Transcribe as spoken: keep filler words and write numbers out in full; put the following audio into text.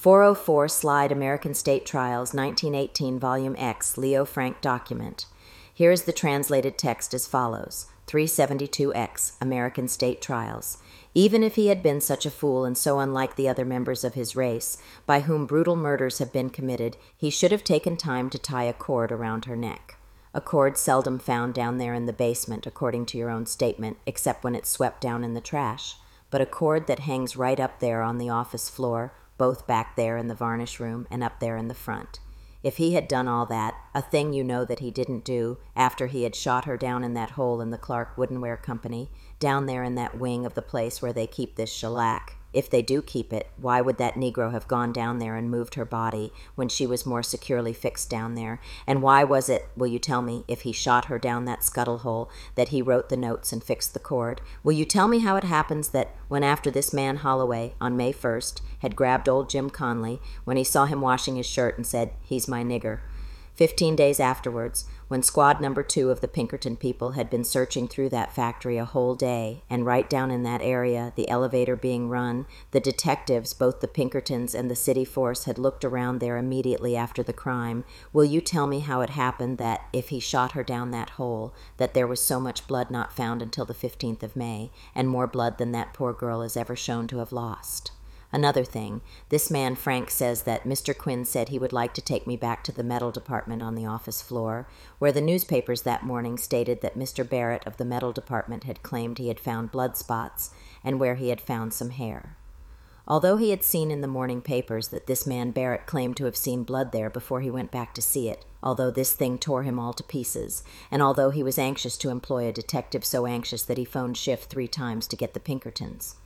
four oh four Slide American State Trials, nineteen eighteen, Volume X, Leo Frank document. Here is the translated text as follows. three seventy-two X, American State Trials. Even if he had been such a fool and so unlike the other members of his race, by whom brutal murders have been committed, he should have taken time to tie a cord around her neck. A cord seldom found down there in the basement, according to your own statement, except when it's swept down in the trash. But a cord that hangs right up there on the office floor, both back there in the varnish room and up there in the front. If he had done all that, a thing you know that he didn't do, after he had shot her down in that hole in the Clark Woodenware Company, down there in that wing of the place where they keep this shellac, if they do keep it, why would that Negro have gone down there and moved her body when she was more securely fixed down there? And why was it, will you tell me, if he shot her down that scuttle hole, that he wrote the notes and fixed the cord? Will you tell me how it happens that when after this man Holloway, on May first, had grabbed old Jim Conley, when he saw him washing his shirt and said, "He's my nigger," Fifteen days afterwards, when squad number two of the Pinkerton people had been searching through that factory a whole day, and right down in that area, the elevator being run, the detectives, both the Pinkertons and the city force, had looked around there immediately after the crime, will you tell me how it happened that, if he shot her down that hole, that there was so much blood not found until the fifteenth of May, and more blood than that poor girl is ever shown to have lost? Another thing, this man Frank says that Mister Quinn said he would like to take me back to the metal department on the office floor, where the newspapers that morning stated that Mister Barrett of the metal department had claimed he had found blood spots, and where he had found some hair. Although he had seen in the morning papers that this man Barrett claimed to have seen blood there before he went back to see it, although this thing tore him all to pieces, and although he was anxious to employ a detective so anxious that he phoned Schiff three times to get the Pinkertons,